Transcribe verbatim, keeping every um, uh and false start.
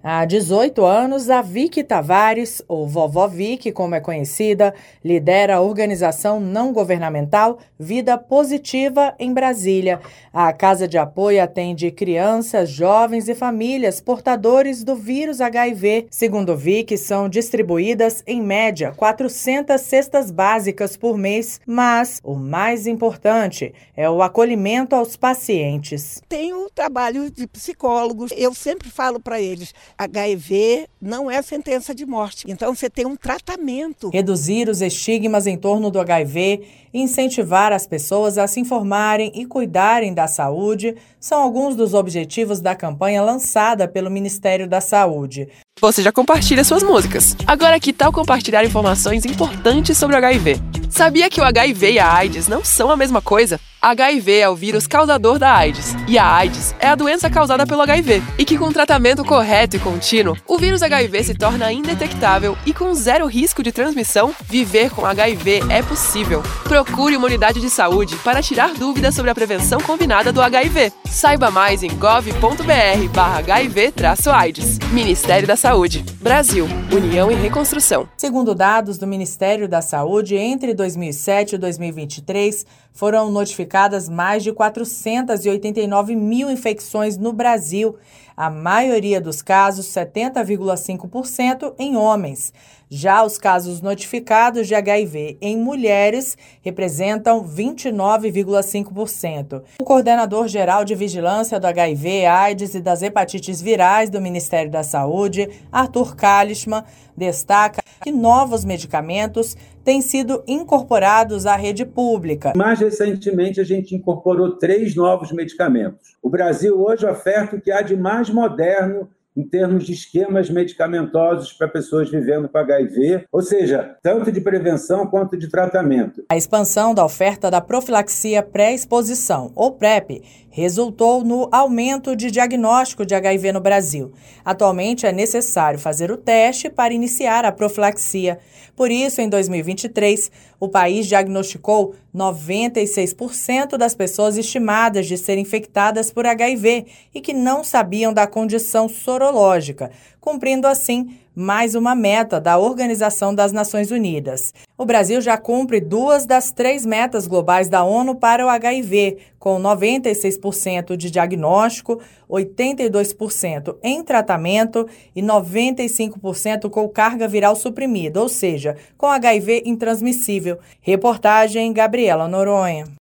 Há dezoito anos, a Vicky Tavares, ou Vovó Vicky, como é conhecida, lidera a organização não governamental Vida Positiva em Brasília. A casa de apoio atende crianças, jovens e famílias portadores do vírus H I V. Segundo Vicky, são distribuídas, em média, quatrocentas cestas básicas por mês, mas o mais importante é o acolhimento aos pacientes. Tenho trabalho de psicólogos, eu sempre falo para eles, H I V não é sentença de morte, então você tem um tratamento. Reduzir os estigmas em torno do H I V, incentivar as pessoas a se informarem e cuidarem da saúde são alguns dos objetivos da campanha lançada pelo Ministério da Saúde. Você já compartilha suas músicas. Agora que tal compartilhar informações importantes sobre o H I V? Sabia que o H I V e a AIDS não são a mesma coisa? H I V é o vírus causador da AIDS e a AIDS é a doença causada pelo H I V. E que com tratamento correto e contínuo, o vírus H I V se torna indetectável e com zero risco de transmissão, viver com H I V é possível. Procure uma unidade de saúde para tirar dúvidas sobre a prevenção combinada do H I V. Saiba mais em gov ponto br barra HIV traço AIDS. Ministério da Saúde. Brasil. União e Reconstrução. Segundo dados do Ministério da Saúde, entre dois mil e sete e dois mil e vinte e três, foram notificadas mais de quatrocentas e oitenta e nove mil infecções no Brasil. A maioria dos casos, setenta vírgula cinco por cento, em homens. Já os casos notificados de H I V em mulheres representam vinte e nove vírgula cinco por cento. O coordenador-geral de Vigilância do H I V, AIDS e das hepatites virais do Ministério da Saúde, Arthur Kalischmann, destaca que novos medicamentos têm sido incorporados à rede pública. Mais recentemente, a gente incorporou três novos medicamentos. O Brasil hoje oferta o que há de mais moderno em termos de esquemas medicamentosos para pessoas vivendo com H I V, ou seja, tanto de prevenção quanto de tratamento. A expansão da oferta da profilaxia pré-exposição, ou PrEP, resultou no aumento de diagnóstico de H I V no Brasil. Atualmente é necessário fazer o teste para iniciar a profilaxia. Por isso, em dois mil e vinte e três, o país diagnosticou noventa e seis por cento das pessoas estimadas de serem infectadas por H I V e que não sabiam da condição sorológica, cumprindo assim mais uma meta da Organização das Nações Unidas. O Brasil já cumpre duas das três metas globais da ONU para o H I V, com noventa e seis por cento de diagnóstico, oitenta e dois por cento em tratamento e noventa e cinco por cento com carga viral suprimida, ou seja, com H I V intransmissível. Reportagem Gabriela Noronha.